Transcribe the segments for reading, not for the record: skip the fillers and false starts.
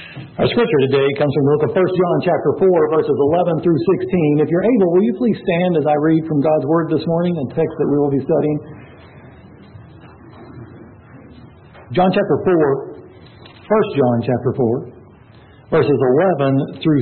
Our scripture today comes from the book of 1 John chapter 4, verses 11 through 16. If you're able, will you please stand as I read from God's Word this morning, a text that we will be studying. John chapter 4, 1 John chapter 4, verses 11 through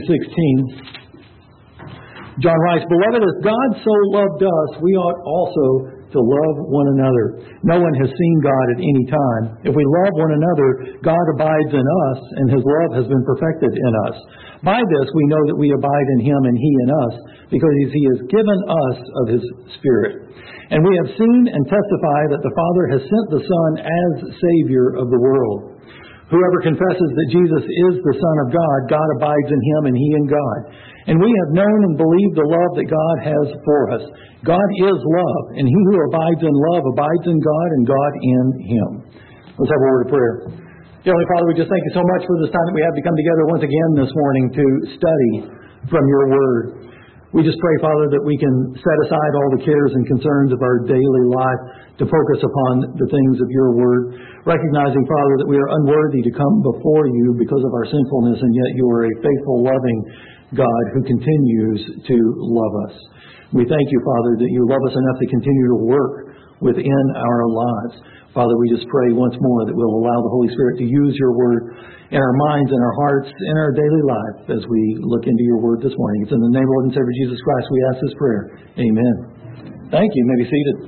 16. John writes, "Beloved, as God so loved us, we ought also to love one another. No one has seen God at any time. If we love one another, God abides in us, and His love has been perfected in us. By this we know that we abide in Him and He in us, because He has given us of His Spirit. And we have seen and testify that the Father has sent the Son as Savior of the world. Whoever confesses that Jesus is the Son of God, God abides in Him and He in God. And we have known and believed the love that God has for us. God is love, and he who abides in love abides in God and God in him." Let's have a word of prayer. Heavenly Father, we just thank you so much for this time that we have to come together once again this morning to study from your word. We just pray, Father, that we can set aside all the cares and concerns of our daily life to focus upon the things of your word, recognizing, Father, that we are unworthy to come before you because of our sinfulness, and yet you are a faithful, loving God who continues to love us. We thank you, Father, that you love us enough to continue to work within our lives. Father, we just pray once more that we'll allow the Holy Spirit to use your word in our minds and our hearts in our daily life as we look into your word this morning. It's in the name of Lord and Savior Jesus Christ we ask this prayer. Amen. Thank you. You may be seated.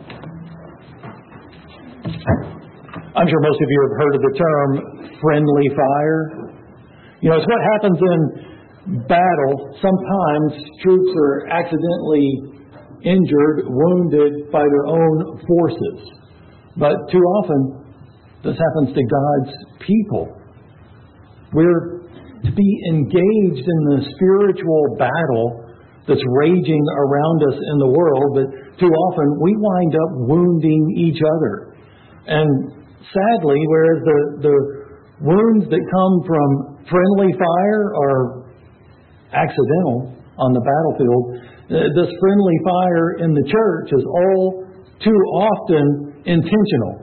I'm sure most of you have heard of the term friendly fire. You know, it's what happens in battle. Sometimes troops are accidentally injured, wounded by their own forces. But too often, this happens to God's people. We're to be engaged in the spiritual battle that's raging around us in the world, but too often we wind up wounding each other. And sadly, whereas the wounds that come from friendly fire are accidental on the battlefield, this friendly fire in the church is all too often intentional.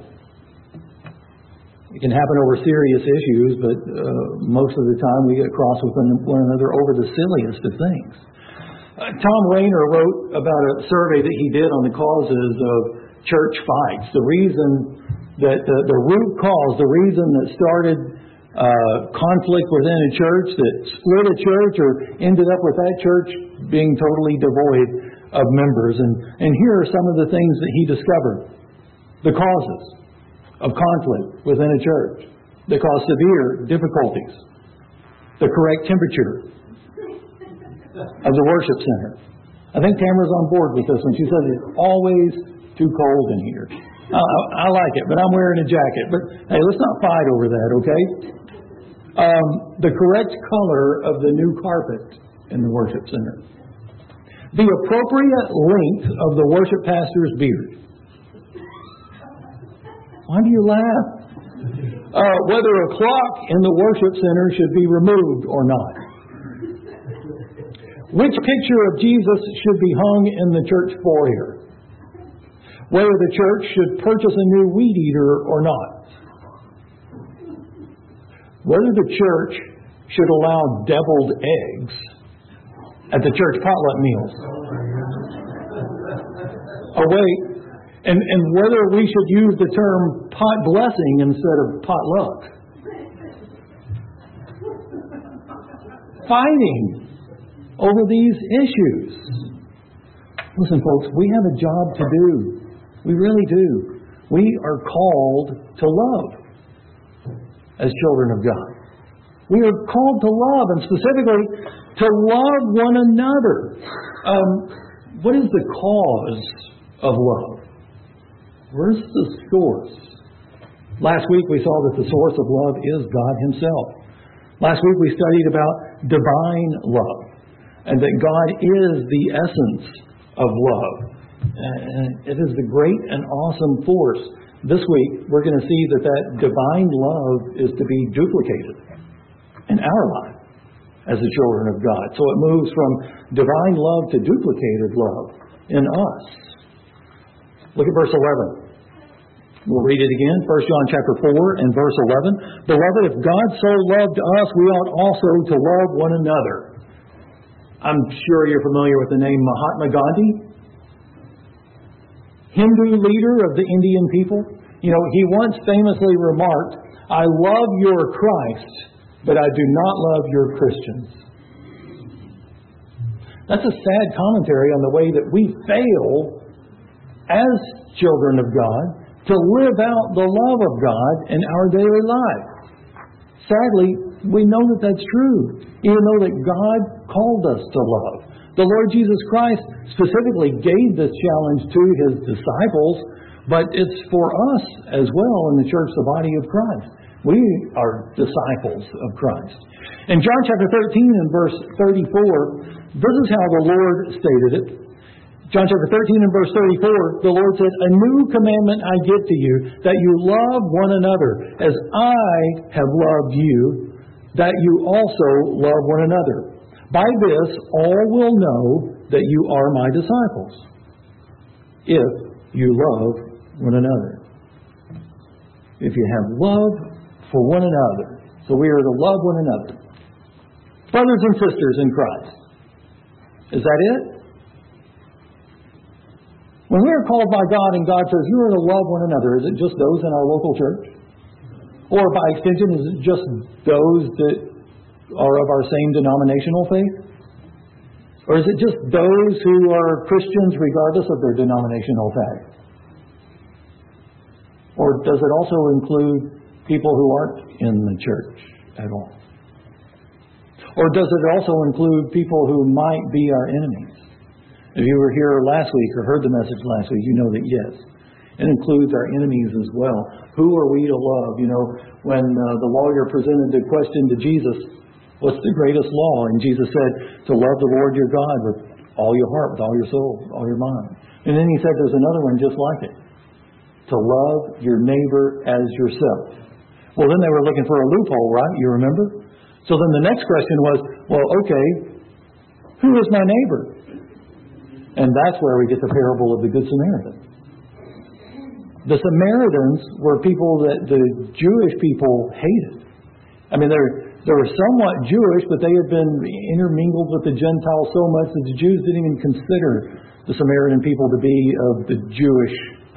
It can happen over serious issues, but most of the time we get cross with one another over the silliest of things. Tom Rainer wrote about a survey that he did on the causes of church fights. The reason that the root cause, the reason that started conflict within a church, that split a church or ended up with that church being totally devoid of members. And here are some of the things that he discovered. The causes of conflict within a church that cause severe difficulties. The correct temperature of the worship center. I think Tamara's on board with this one. She says it's always too cold in here. I like it, but I'm wearing a jacket. But hey, let's not fight over that, okay? The correct color of the new carpet in the worship center. The appropriate length of the worship pastor's beard. Why do you laugh? Whether a clock in the worship center should be removed or not. Which picture of Jesus should be hung in the church foyer. Whether the church should purchase a new weed eater or not. Whether the church should allow deviled eggs at the church potluck meals. Oh, wait. And whether we should use the term pot blessing instead of potluck. Fighting over these issues. Listen, folks, we have a job to do. We really do. We are called to love as children of God. We are called to love, and specifically to love one another. What is the cause of love? Where's the source? Last week we saw that the source of love is God Himself. Last week we studied about divine love, and that God is the essence of love. It is the great and awesome force. This week we're going to see that divine love is to be duplicated in our life as the children of God. So it moves from divine love to duplicated love in us. Look at verse 11. We'll read it again, 1 John chapter 4 and verse 11. Beloved, if God so loved us, we ought also to love one another. I'm sure you're familiar with the name Mahatma Gandhi, Hindu leader of the Indian people. You know, he once famously remarked, I love your Christ, but I do not love your Christians. That's a sad commentary on the way that we fail as children of God to live out the love of God in our daily life. Sadly, we know that that's true, even though that God called us to love. The Lord Jesus Christ specifically gave this challenge to His disciples, but it's for us as well in the church, the body of Christ. We are disciples of Christ. In John chapter 13 and verse 34, this is how the Lord stated it. John chapter 13 and verse 34, the Lord said, A new commandment I give to you, that you love one another, as I have loved you, that you also love one another. By this all will know that you are my disciples, if you love one another. If you have love for one another. So we are to love one another. Brothers and sisters in Christ. Is that it? When we are called by God and God says you are to love one another, is it just those in our local church? Or by extension, is it just those that are of our same denominational faith? Or is it just those who are Christians regardless of their denominational faith? Or does it also include people who aren't in the church at all? Or does it also include people who might be our enemies? If you were here last week or heard the message last week, you know that yes, it includes our enemies as well. Who are we to love? You know, when the lawyer presented the question to Jesus, what's the greatest law? And Jesus said, to love the Lord your God with all your heart, with all your soul, with all your mind. And then He said there's another one just like it. To love your neighbor as yourself. Well, then they were looking for a loophole, right? You remember? So then the next question was, well, okay, who is my neighbor? And that's where we get the parable of the Good Samaritan. The Samaritans were people that the Jewish people hated. I mean, they were somewhat Jewish, but they had been intermingled with the Gentiles so much that the Jews didn't even consider the Samaritan people to be of the Jewish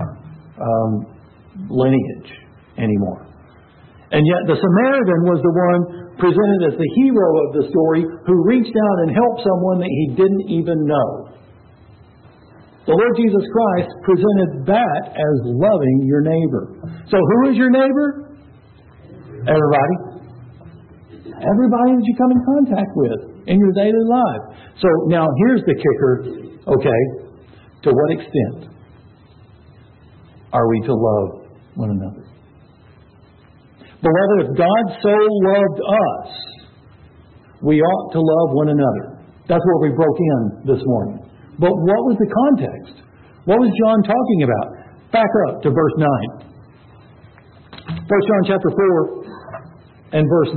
lineage anymore. And yet the Samaritan was the one presented as the hero of the story who reached out and helped someone that he didn't even know. The Lord Jesus Christ presented that as loving your neighbor. So who is your neighbor? Everybody. Everybody that you come in contact with in your daily life. So now here's the kicker. Okay, to what extent are we to love one another? Beloved, if God so loved us, we ought to love one another. That's what we broke in this morning. But what was the context? What was John talking about? Back up to verse 9. 1 John chapter 4 and verse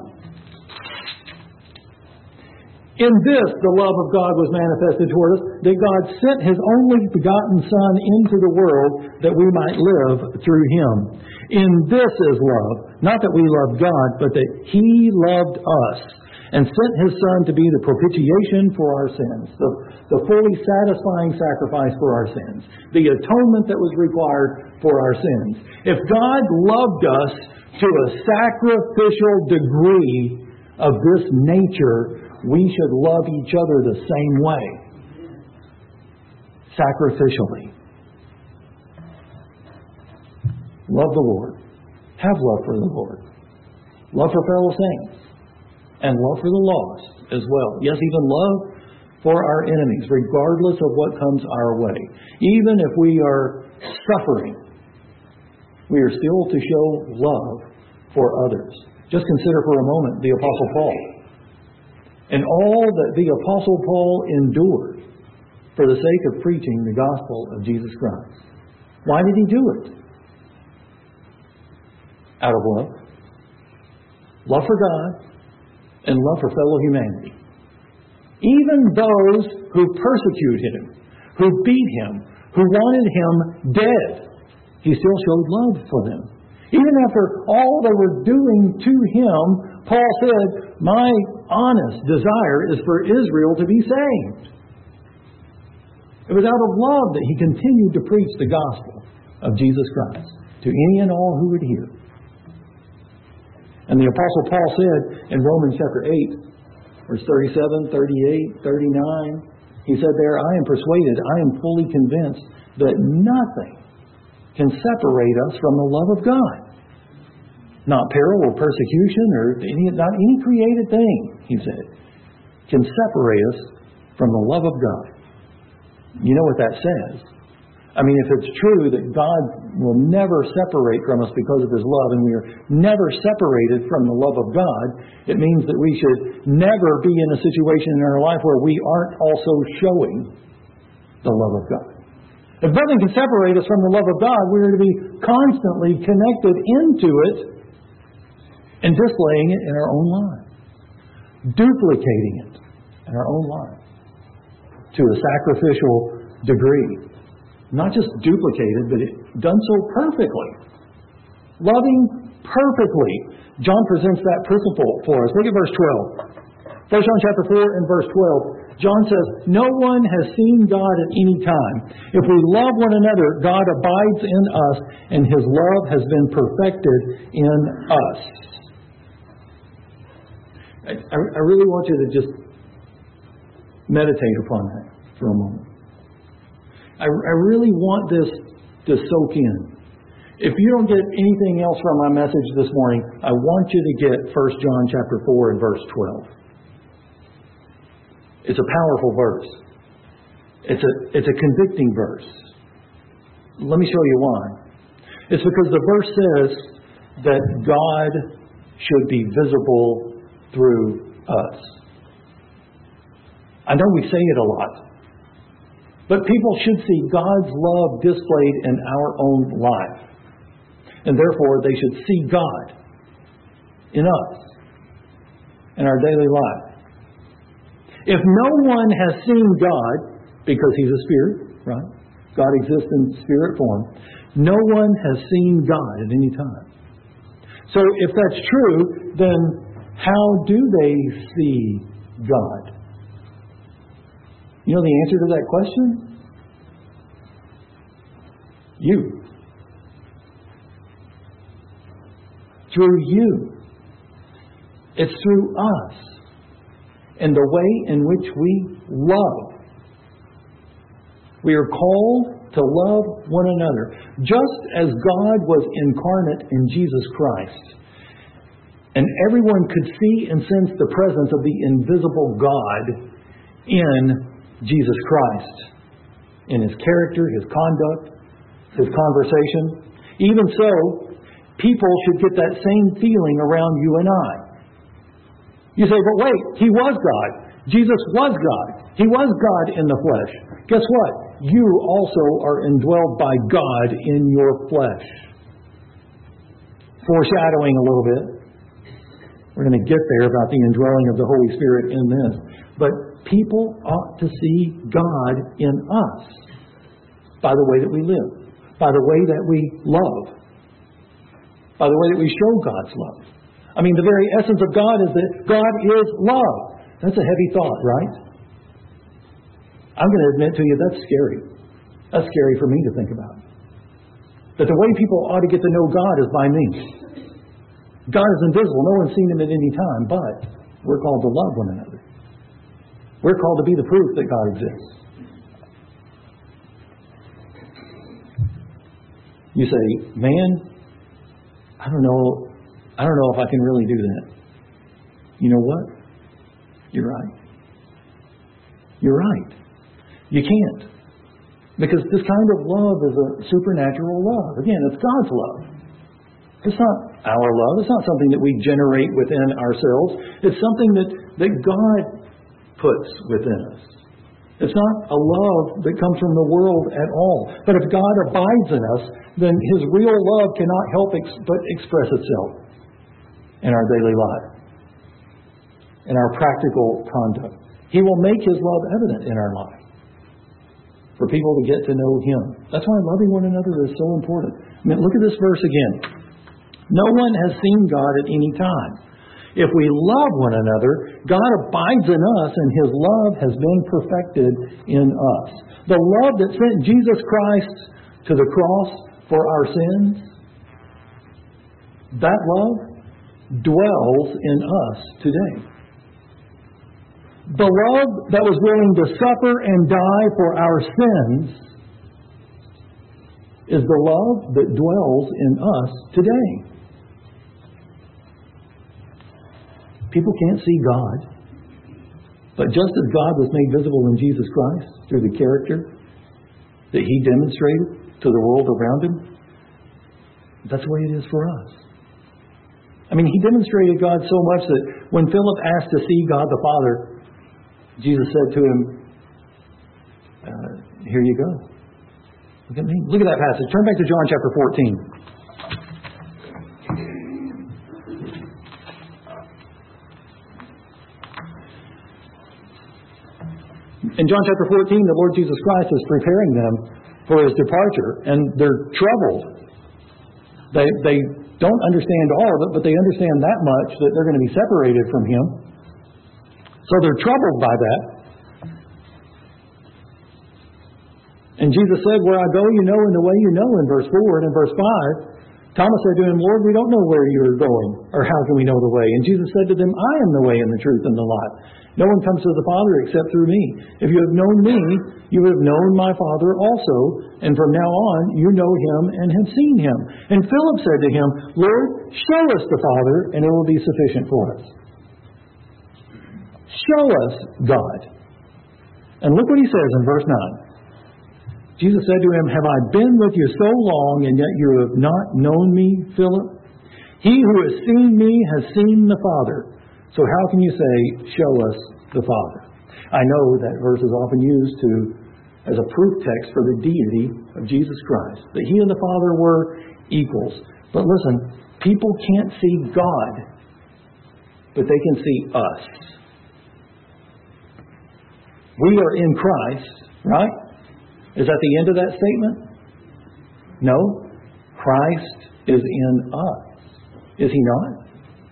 9. In this the love of God was manifested toward us, that God sent His only begotten Son into the world that we might live through Him. In this is love, not that we loved God, but that He loved us and sent His Son to be the propitiation for our sins, the fully satisfying sacrifice for our sins, the atonement that was required for our sins. If God loved us to a sacrificial degree of this nature, we should love each other the same way, sacrificially. Love the Lord. Have love for the Lord. Love for fellow saints. And love for the lost as well. Yes, even love for our enemies, regardless of what comes our way. Even if we are suffering, we are still to show love for others. Just consider for a moment the Apostle Paul. And all that the Apostle Paul endured for the sake of preaching the gospel of Jesus Christ. Why did he do it? Out of love. Love for God and love for fellow humanity. Even those who persecuted him, who beat him, who wanted him dead, He still showed love for them. Even after all they were doing to Him, Paul said, my honest desire is for Israel to be saved. It was out of love that He continued to preach the gospel of Jesus Christ to any and all who would hear. And the Apostle Paul said in Romans chapter 8, verse 37, 38, 39, he said there, I am persuaded, I am fully convinced that nothing can separate us from the love of God. Not peril or persecution or not any created thing, he said, can separate us from the love of God. You know what that says? I mean, if it's true that God will never separate from us because of His love, and we are never separated from the love of God, it means that we should never be in a situation in our life where we aren't also showing the love of God. If nothing can separate us from the love of God, we are to be constantly connected into it and displaying it in our own lives, duplicating it in our own lives to a sacrificial degree. Not just duplicated, but done so perfectly. Loving perfectly. John presents that principle for us. Look at verse 12. 1 John chapter 4 and verse 12. John says, no one has seen God at any time. If we love one another, God abides in us, and His love has been perfected in us. I really want you to just meditate upon that for a moment. I really want this to soak in. If you don't get anything else from my message this morning, I want you to get 1 John chapter 4 and verse 12. It's a powerful verse. It's a convicting verse. Let me show you why. It's because the verse says that God should be visible through us. I know we say it a lot. But people should see God's love displayed in our own life. And therefore, they should see God in us, in our daily life. If no one has seen God, because He's a spirit, right? God exists in spirit form. No one has seen God at any time. So if that's true, then how do they see God? You know the answer to that question? You. Through you. It's through us. And the way in which we love. We are called to love one another. Just as God was incarnate in Jesus Christ, and everyone could see and sense the presence of the invisible God in Jesus Christ, in His character, His conduct, His conversation. Even so, people should get that same feeling around you and I. You say, but wait, He was God. Jesus was God. He was God in the flesh. Guess what? You also are indwelled by God in your flesh. Foreshadowing a little bit. We're going to get there about the indwelling of the Holy Spirit in this. But people ought to see God in us by the way that we live, by the way that we love, by the way that we show God's love. I mean, the very essence of God is that God is love. That's a heavy thought, right? I'm going to admit to you, that's scary. That's scary for me to think about. That the way people ought to get to know God is by me. God is invisible. No one's seen Him at any time, but we're called to love one another. We're called to be the proof that God exists. You say, man, I don't know if I can really do that. You know what? You're right. You're right. You can't. Because this kind of love is a supernatural love. Again, it's God's love. It's not our love. It's not something that we generate within ourselves. It's something that God puts within us. It's not a love that comes from the world at all. But if God abides in us, then His real love cannot help but express itself in our daily life, in our practical conduct. He will make His love evident in our life. for people to get to know Him. That's why loving one another is so important. I mean, look at this verse again. No one has seen God at any time. If we love one another, God abides in us, and His love has been perfected in us. The love that sent Jesus Christ to the cross for our sins, that love dwells in us today. The love that was willing to suffer and die for our sins is the love that dwells in us today. People can't see God. But just as God was made visible in Jesus Christ through the character that He demonstrated to the world around Him, that's the way it is for us. I mean, He demonstrated God so much that when Philip asked to see God the Father, Jesus said to him, here you go. Look at me. Look at that passage. Turn back to John chapter 14. In John chapter 14, the Lord Jesus Christ is preparing them for His departure, and they're troubled. They don't understand all of it, but they understand that much, that they're going to be separated from Him. So they're troubled by that. And Jesus said, where I go, you know, and the way you know, in verse 4. And in verse 5, Thomas said to Him, Lord, we don't know where you're going, or how can we know the way? And Jesus said to them, I am the way and the truth and the life. No one comes to the Father except through me. If you have known me, you have known my Father also. And from now on, you know Him and have seen Him. And Philip said to Him, Lord, show us the Father, and it will be sufficient for us. Show us God. And look what He says in verse 9. Jesus said to him, have I been with you so long, and yet you have not known me, Philip? He who has seen me has seen the Father. So how can you say, show us the Father? I know that verse is often used as a proof text for the deity of Jesus Christ, that He and the Father were equals. But listen, people can't see God, but they can see us. We are in Christ, right? Is that the end of that statement? No. Christ is in us. Is He not?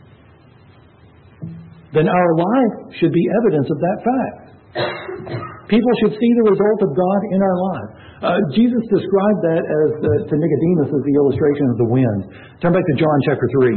Then our life should be evidence of that fact. People should see the result of God in our life. Jesus described that to Nicodemus as the illustration of the wind. Turn back to John chapter 3.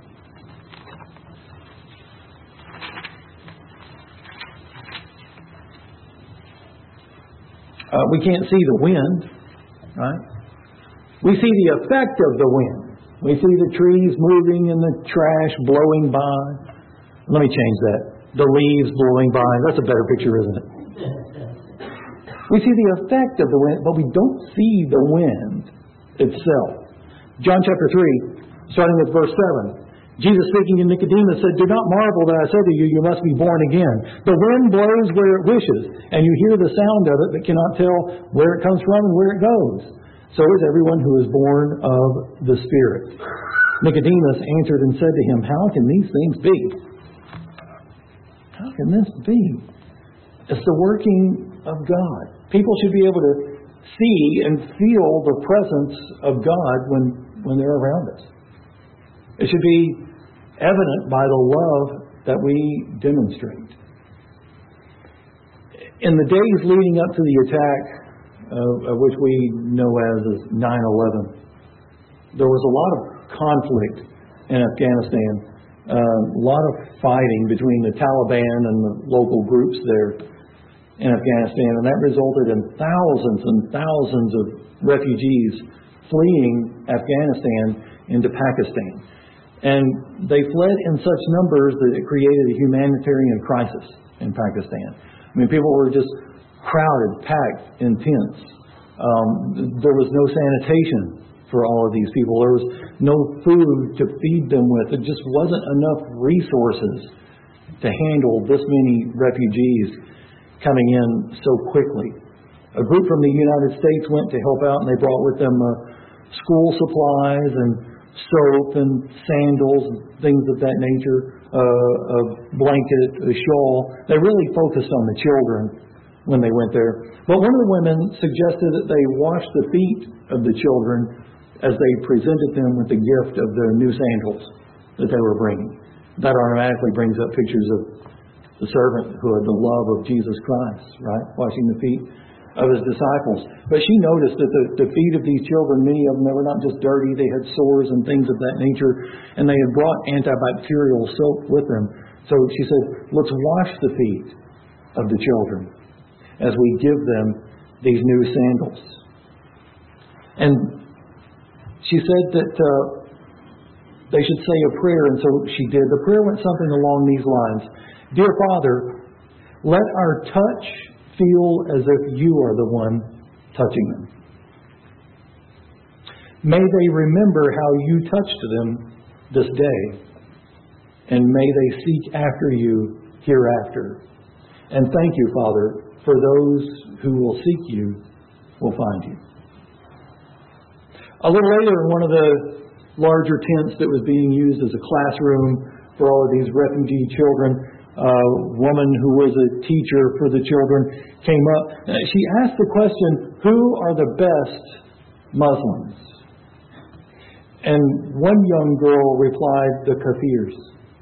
We can't see the wind, right? We see the effect of the wind. We see the trees moving and the trash blowing by. Let me change that. The leaves blowing by. That's a better picture, isn't it? We see the effect of the wind, but we don't see the wind itself. John chapter 3, starting with verse 7. Jesus speaking to Nicodemus said, do not marvel that I said to you, you must be born again. The wind blows where it wishes, and you hear the sound of it, but cannot tell where it comes from and where it goes. So is everyone who is born of the Spirit. Nicodemus answered and said to him, how can these things be? How can this be? It's the working of God. People should be able to see and feel the presence of God when they're around us. It should be evident by the love that we demonstrate. In the days leading up to the attack, of which we know as 9/11, there was a lot of conflict in Afghanistan. A lot of fighting between the Taliban and the local groups there in Afghanistan, and that resulted in thousands and thousands of refugees fleeing Afghanistan into Pakistan. And they fled in such numbers that it created a humanitarian crisis in Pakistan. I mean, people were just crowded, packed in tents. There was no sanitation for all of these people. There was no food to feed them with. There just wasn't enough resources to handle this many refugees coming in so quickly. A group from the United States went to help out, and they brought with them school supplies and soap and sandals and things of that nature, a blanket, a shawl. They really focused on the children when they went there. But one of the women suggested that they wash the feet of the children as they presented them with the gift of their new sandals that they were bringing. That automatically brings up pictures of the servanthood, the love of Jesus Christ, right? Washing the feet of His disciples. But she noticed that the feet of these children, many of them, they were not just dirty, they had sores and things of that nature, and they had brought antibacterial soap with them. So she said, let's wash the feet of the children as we give them these new sandals. And she said that they should say a prayer, and so she did. The prayer went something along these lines. Dear Father, let our touch feel as if you are the one touching them. May they remember how you touched them this day, and may they seek after you hereafter. And thank you, Father, for those who will seek you will find you. A little later, in one of the larger tents that was being used as a classroom for all of these refugee children, a woman who was a teacher for the children came up. She asked the question, who are the best Muslims? And one young girl replied, the Kafirs.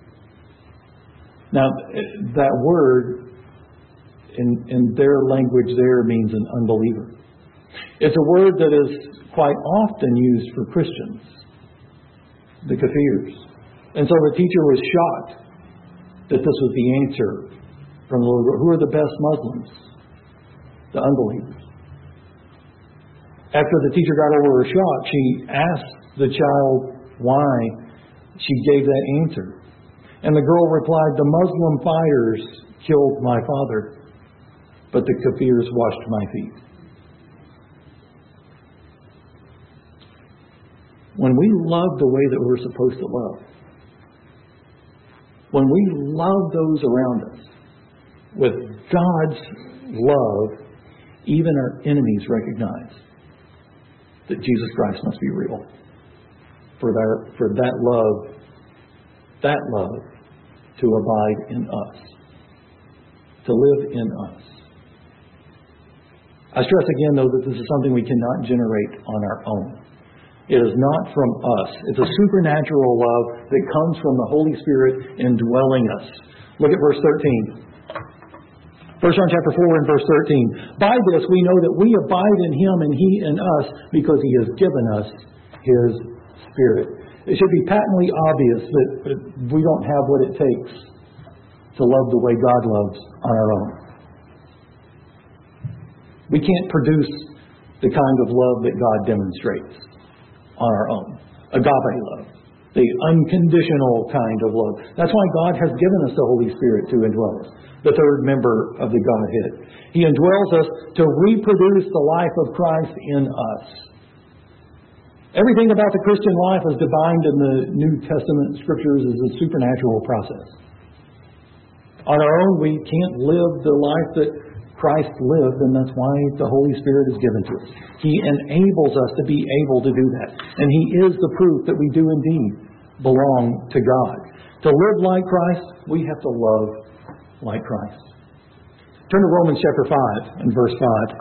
Now, that word in their language there means an unbeliever. It's a word that is quite often used for Christians, the Kafirs. And so the teacher was shocked that this was the answer from the little girl. Who are the best Muslims? The unbelievers. After the teacher got over her shock, she asked the child why she gave that answer. And the girl replied, the Muslim fires killed my father, but the Kafirs washed my feet. When we love the way that we're supposed to love, when we love those around us with God's love, even our enemies recognize that Jesus Christ must be real. For that love to abide in us, to live in us. I stress again, though, that this is something we cannot generate on our own. It is not from us. It's a supernatural love that comes from the Holy Spirit indwelling us. Look at verse 13. 1 John chapter 4 and verse 13. By this we know that we abide in Him and He in us, because He has given us His Spirit. It should be patently obvious that we don't have what it takes to love the way God loves on our own. We can't produce the kind of love that God demonstrates on our own. Agape love. The unconditional kind of love. That's why God has given us the Holy Spirit to indwell us. The third member of the Godhead. He indwells us to reproduce the life of Christ in us. Everything about the Christian life as defined in the New Testament Scriptures is a supernatural process. On our own, we can't live the life that Christ lived, and that's why the Holy Spirit is given to us. He enables us to be able to do that. And He is the proof that we do indeed belong to God. To live like Christ, we have to love like Christ. Turn to Romans chapter 5 and verse 5.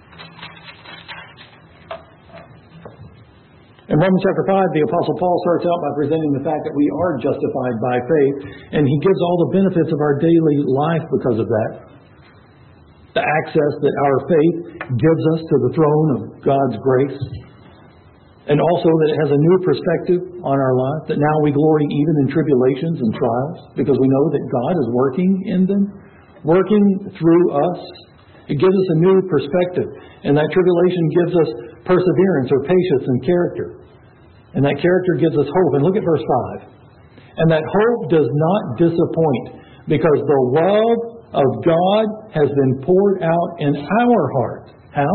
In Romans chapter 5, the Apostle Paul starts out by presenting the fact that we are justified by faith, and he gives all the benefits of our daily life because of that. The access that our faith gives us to the throne of God's grace, and also that it has a new perspective on our life, that now we glory even in tribulations and trials, because we know that God is working in them, working through us. It gives us a new perspective, and that tribulation gives us perseverance or patience and character. And that character gives us hope. And look at verse 5. And that hope does not disappoint, because the love of God has been poured out in our heart. How?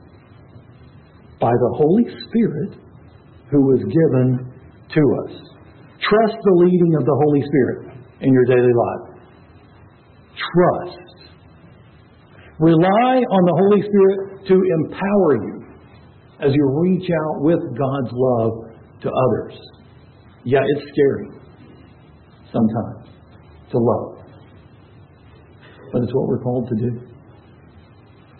By the Holy Spirit who was given to us. Trust the leading of the Holy Spirit in your daily life. Trust. Rely on the Holy Spirit to empower you as you reach out with God's love to others. Yeah, it's scary sometimes to love. But it's what we're called to do.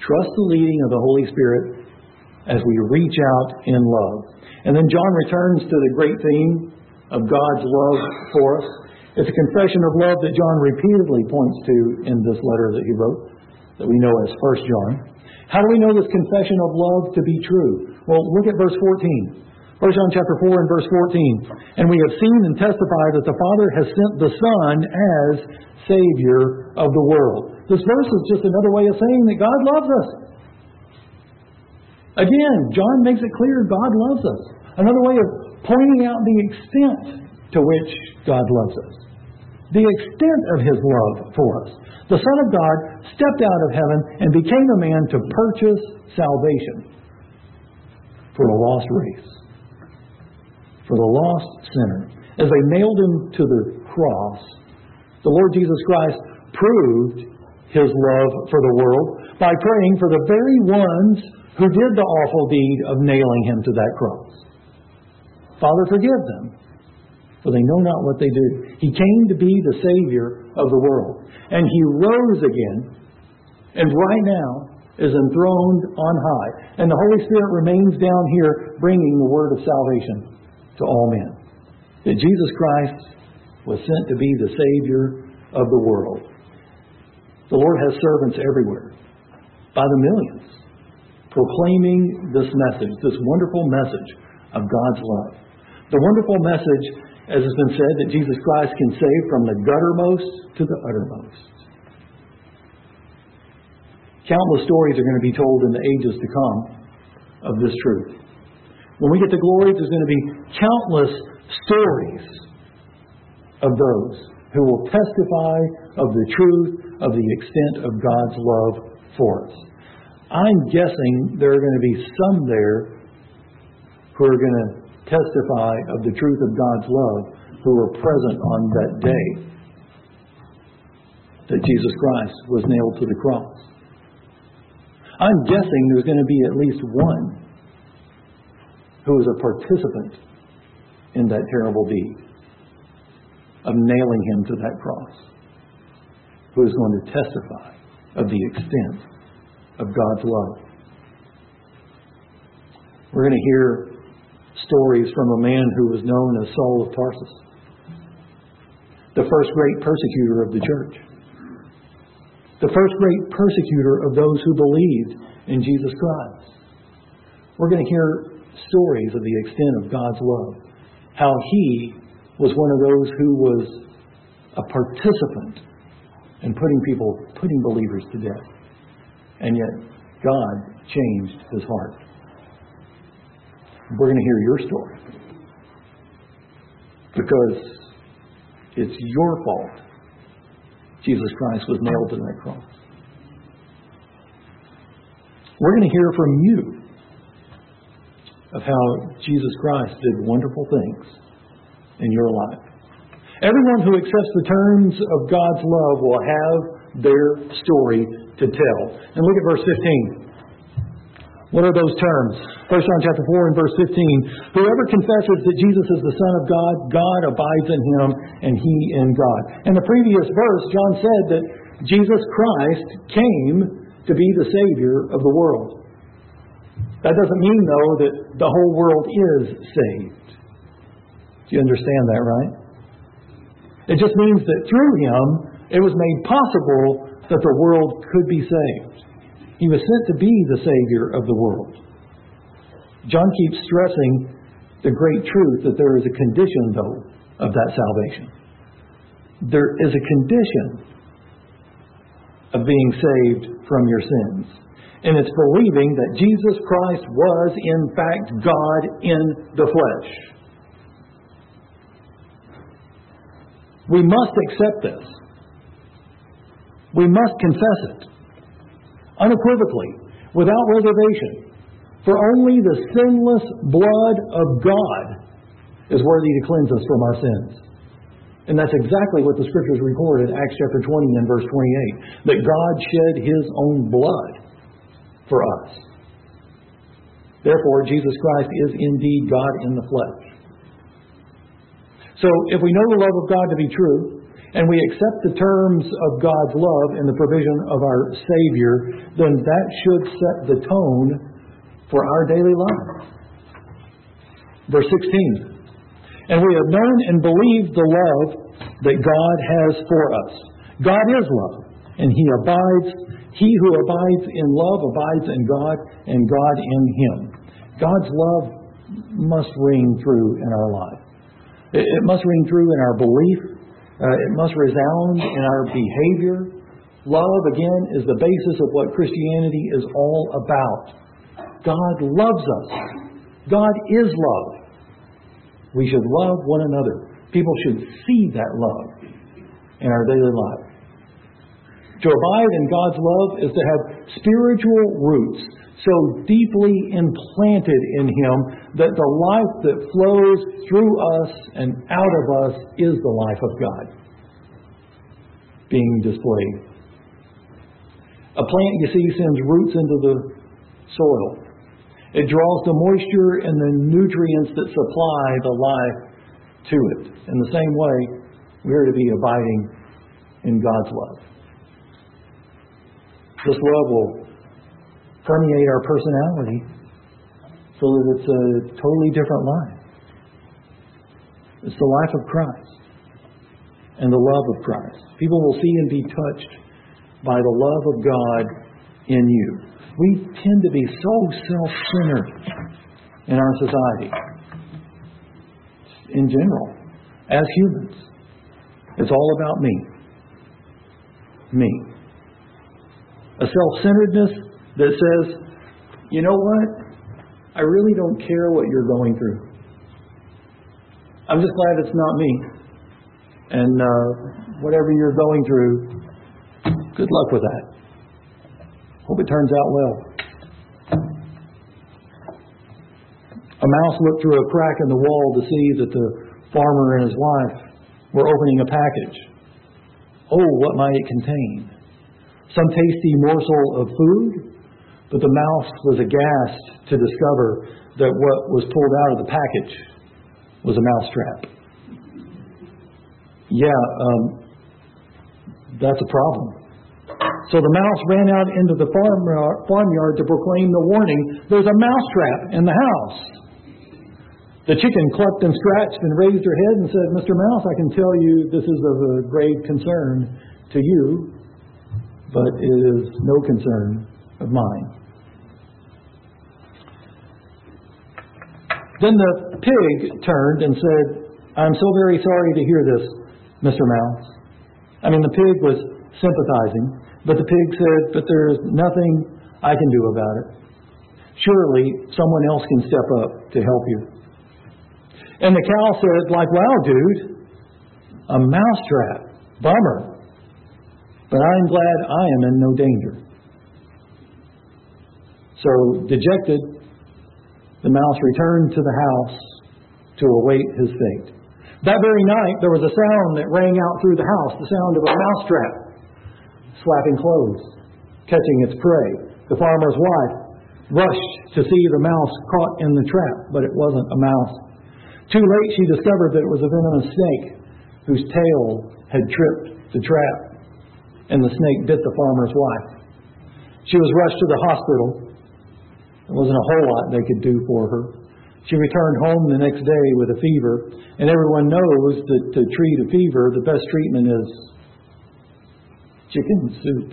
trust the leading of the Holy Spirit as we reach out in love. And then John returns to the great theme of God's love for us. It's a confession of love that John repeatedly points to in this letter that he wrote, that we know as 1 John. How do we know this confession of love to be true? Well, look at verse 14. 1 John chapter 4 and verse 14. And we have seen and testified that the Father has sent the Son as Savior of the world. This verse is just another way of saying that God loves us. Again, John makes it clear God loves us. Another way of pointing out the extent to which God loves us. The extent of His love for us. The Son of God stepped out of heaven and became a man to purchase salvation for the lost race, for the lost sinner. As they nailed Him to the cross, the Lord Jesus Christ proved His love for the world by praying for the very ones who did the awful deed of nailing Him to that cross. Father, forgive them, for they know not what they do. He came to be the Savior of the world. And He rose again, and right now is enthroned on high. And the Holy Spirit remains down here bringing the word of salvation to all men. That Jesus Christ was sent to be the Savior of the world. The Lord has servants everywhere, by the millions, proclaiming this message, this wonderful message of God's love. The wonderful message, as has been said, that Jesus Christ can save from the guttermost to the uttermost. Countless stories are going to be told in the ages to come of this truth. When we get to glory, there's going to be countless stories of those who will testify of the truth of the extent of God's love for us. I'm guessing there are going to be some there who are going to testify of the truth of God's love who were present on that day that Jesus Christ was nailed to the cross. I'm guessing there's going to be at least one who was a participant in that terrible deed of nailing Him to that cross, who is going to testify of the extent of God's love. We're going to hear stories from a man who was known as Saul of Tarsus, the first great persecutor of the church, the first great persecutor of those who believed in Jesus Christ. We're going to hear stories of the extent of God's love, how he was one of those who was a participant in putting believers to death. And yet, God changed his heart. We're going to hear your story. Because it's your fault Jesus Christ was nailed to that cross. We're going to hear from you of how Jesus Christ did wonderful things in your life. Everyone who accepts the terms of God's love will have their story to tell. And look at verse 15. What are those terms? 1 John chapter 4 and verse 15. Whoever confesses that Jesus is the Son of God, God abides in him and he in God. In the previous verse, John said that Jesus Christ came to be the Savior of the world. That doesn't mean, though, that the whole world is saved. Do you understand that, right? It just means that through him, it was made possible that the world could be saved. He was sent to be the Savior of the world. John keeps stressing the great truth that there is a condition, though, of that salvation. There is a condition of being saved from your sins. And it's believing that Jesus Christ was, in fact, God in the flesh. We must accept this. We must confess it. Unequivocally, without reservation. For only the sinless blood of God is worthy to cleanse us from our sins. And that's exactly what the Scriptures record in Acts chapter 20 and verse 28. That God shed His own blood for us. Therefore, Jesus Christ is indeed God in the flesh. So, if we know the love of God to be true, and we accept the terms of God's love and the provision of our Savior, then that should set the tone for our daily life. Verse 16. And we have known and believed the love that God has for us. God is love, and He who abides in love abides in God, and God in Him. God's love must ring through in our life. It must ring through in our belief. It must resound in our behavior. Love, again, is the basis of what Christianity is all about. God loves us. God is love. We should love one another. People should see that love in our daily life. To abide in God's love is to have spiritual roots so deeply implanted in Him that the life that flows through us and out of us is the life of God being displayed. A plant, you see, sends roots into the soil. It draws the moisture and the nutrients that supply the life to it. In the same way, we are to be abiding in God's love. This love will permeate our personality so that it's a totally different life. It's the life of Christ and the love of Christ. People will see and be touched by the love of God in you. We tend to be so self-centered in our society. In general, as humans, it's all about me. Me. A self-centeredness that says, you know what? I really don't care what you're going through. I'm just glad it's not me. And whatever you're going through, good luck with that. Hope it turns out well. A mouse looked through a crack in the wall to see that the farmer and his wife were opening a package. Oh, what might it contain? Some tasty morsel of food? But the mouse was aghast to discover that what was pulled out of the package was a mousetrap. That's a problem. So the mouse ran out into the farmyard to proclaim the warning, there's a mousetrap in the house. The chicken clucked and scratched and raised her head and said, Mr. Mouse, I can tell you this is of a grave concern to you, but it is no concern of mine. Then the pig turned and said, I'm so very sorry to hear this, Mr. Mouse. The pig was sympathizing. But the pig said, but there's nothing I can do about it. Surely someone else can step up to help you. And the cow said, wow, dude, a mousetrap. Bummer. But I'm glad I am in no danger. So, dejected, the mouse returned to the house to await his fate. That very night, there was a sound that rang out through the house, the sound of a mousetrap slapping clothes, catching its prey. The farmer's wife rushed to see the mouse caught in the trap, but it wasn't a mouse. Too late, she discovered that it was a venomous snake whose tail had tripped the trap, and the snake bit the farmer's wife. She was rushed to the hospital. There wasn't a whole lot they could do for her. She returned home the next day with a fever, and everyone knows that to treat a fever, the best treatment is chicken soup.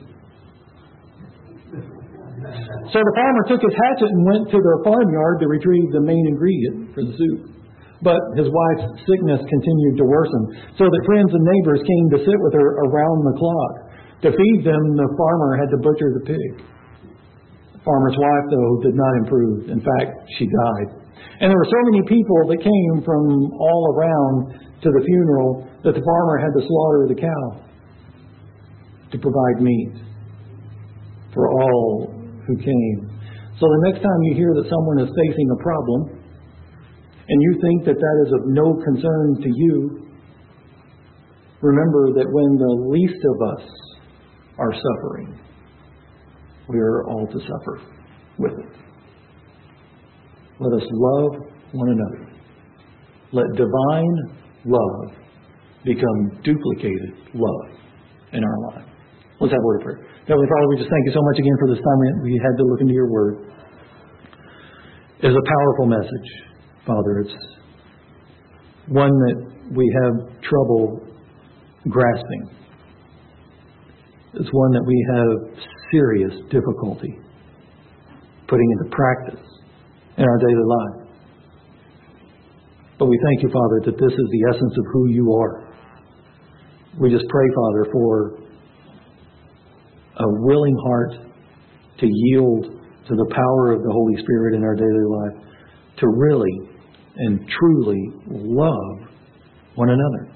So the farmer took his hatchet and went to the farmyard to retrieve the main ingredient for the soup. But his wife's sickness continued to worsen, so that friends and neighbors came to sit with her around the clock. To feed them, the farmer had to butcher the pig. The farmer's wife, though, did not improve. In fact, she died. And there were so many people that came from all around to the funeral that the farmer had to slaughter the cow to provide meat for all who came. So the next time you hear that someone is facing a problem and you think that that is of no concern to you, remember that when the least of us are suffering, we are all to suffer with it. Let us love one another. Let divine love become duplicated love in our life. Let's have a word of prayer. Heavenly Father, we just thank you so much again for this time we had to look into your word. It's a powerful message, Father. It's one that we have trouble grasping. It's one that we have serious difficulty putting into practice in our daily life. But we thank you, Father, that this is the essence of who you are. We just pray, Father, for a willing heart to yield to the power of the Holy Spirit in our daily life, to really and truly love one another.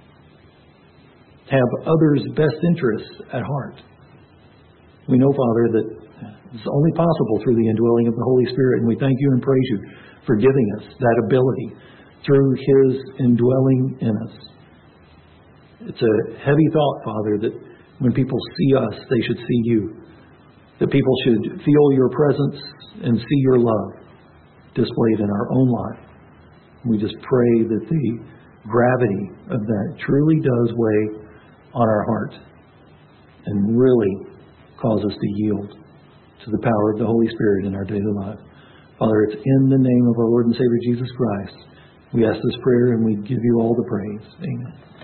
Have others' best interests at heart. We know, Father, that it's only possible through the indwelling of the Holy Spirit, and we thank you and praise you for giving us that ability through His indwelling in us. It's a heavy thought, Father, that when people see us, they should see you. That people should feel your presence and see your love displayed in our own life. We just pray that the gravity of that truly does weigh on our heart and really cause us to yield to the power of the Holy Spirit in our daily life. Father, it's in the name of our Lord and Savior Jesus Christ we ask this prayer and we give you all the praise. Amen.